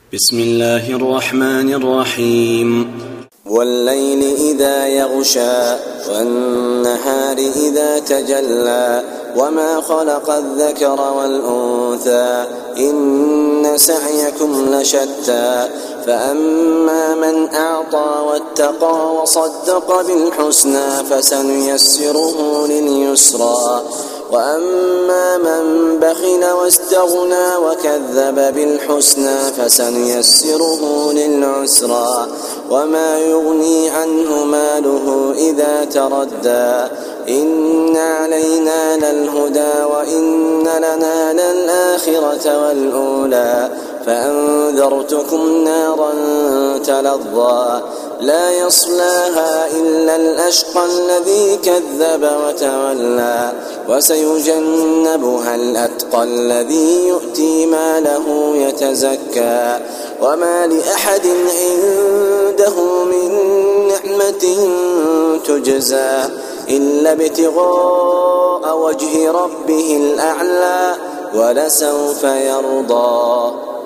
بسم الله الرحمن الرحيم والليل إذا يغشى والنهار إذا تجلى وما خلق الذكر والأنثى إن سعيكم لشتى فأما من أعطى واتقى وصدق بالحسنى فسنيسره لليسرى وأما من بخل واستغنى وكذب بالحسنى فسنيسره للعسرى وما يغني عنه ماله إذا تردى إن علينا للهدى وإن لنا للآخرة والأولى فأنذرتكم نارا تلظى لا يصلاها إلا الأشقى الذي كذب وتولى وسيجنبها الأتقى الذي يؤتي ماله يتزكى وما لأحد عنده من نعمة تجزى إلا ابتغاء وجه ربه الأعلى ولسوف يرضى.